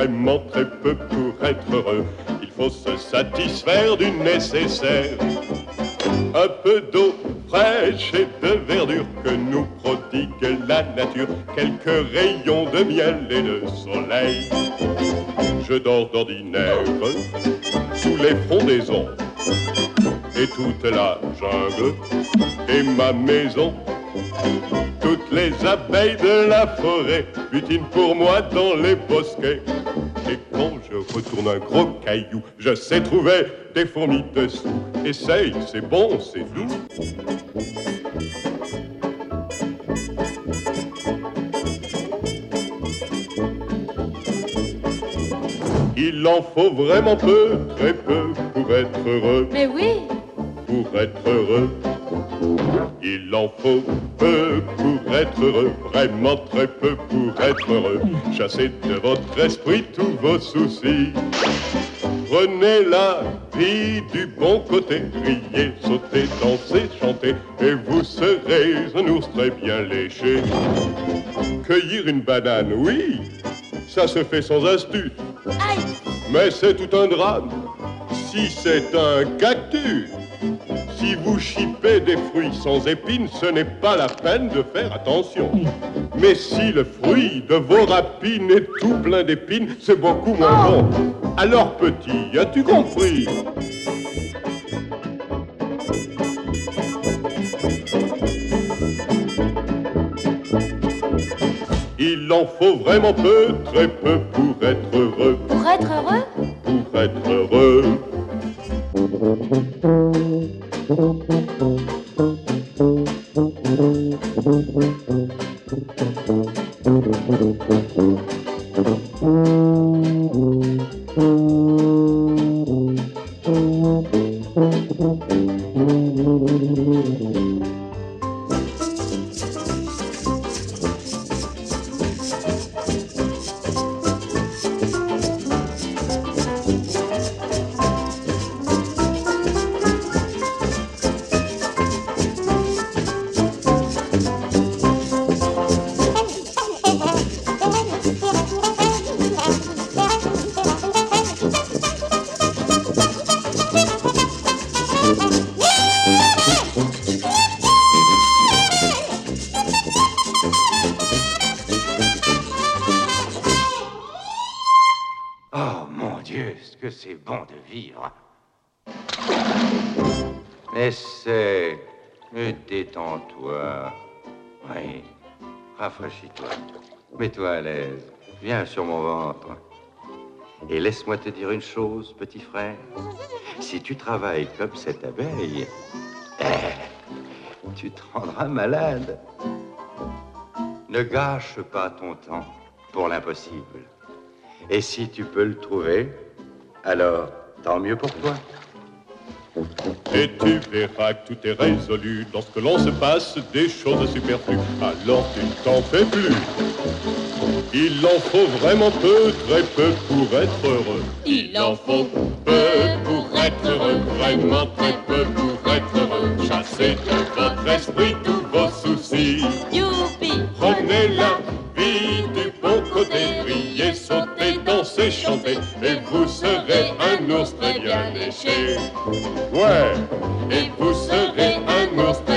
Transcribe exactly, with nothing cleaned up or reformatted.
vraiment très peu pour être heureux. Il faut se satisfaire du nécessaire. Un peu d'eau fraîche et de verdure que nous prodigue la nature, quelques rayons de miel et de soleil. Je dors d'ordinaire sous les frondaisons et toute la jungle est ma maison. Toutes les abeilles de la forêt butinent pour moi dans les bosquets. Et quand je retourne un gros caillou, je sais trouver des fourmis dessous. Essaye, c'est bon, c'est doux. Il en faut vraiment peu, très peu pour être heureux. Mais oui. Pour être heureux. Il en faut peu pour être heureux, vraiment très peu pour être heureux. Chassez de votre esprit tous vos soucis. Prenez la vie du bon côté, riez, sautez, dansez, chantez, et vous serez un ours très bien léché. Cueillir une banane, oui, ça se fait sans astuce. Aïe. Mais c'est tout un drame si c'est un cactus. Si vous chipez des fruits sans épines, ce n'est pas la peine de faire attention. Mais si le fruit de vos rapines est tout plein d'épines, c'est beaucoup moins bon. Alors petit, as-tu compris? Il en faut vraiment peu, très peu pour être heureux. Pour être heureux? Pour être heureux. Oh mon Dieu, ce que c'est bon de vivre. Essaie, détends-toi. Oui, rafraîchis-toi. Mets-toi à l'aise. Viens sur mon ventre. Et laisse-moi te dire une chose, petit frère. Si tu travailles comme cette abeille, eh, tu te rendras malade. Ne gâche pas ton temps pour l'impossible. Et si tu peux le trouver, alors tant mieux pour toi. Et tu verras que tout est résolu lorsque l'on se passe des choses superflues. Alors tu ne t'en fais plus. Il en faut vraiment peu, très peu pour être heureux. Il en faut peu pour être heureux, vraiment très peu pour être heureux. Chassez de votre esprit tous vos soucis. Youpi. Prenez la vie du bon côté, riez, sautez, dansez, chantez, et vous serez un ours très bien léché. Ouais, et vous serez un ours très